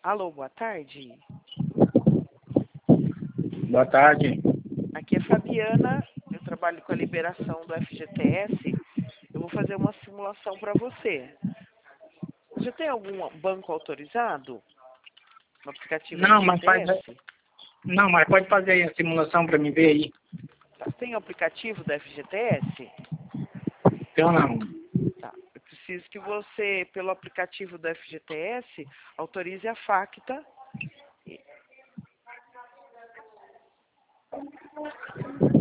Alô, boa tarde. Boa tarde. Aqui é Fabiana, eu trabalho com a liberação do FGTS. Eu vou fazer uma simulação para você. Você já tem algum banco autorizado no aplicativo Não, FGTS? mas pode fazer aí a simulação para me ver aí. Tá. Tem o aplicativo do FGTS? Eu não. Tá. Eu preciso que você, pelo aplicativo do FGTS, autorize a Facta.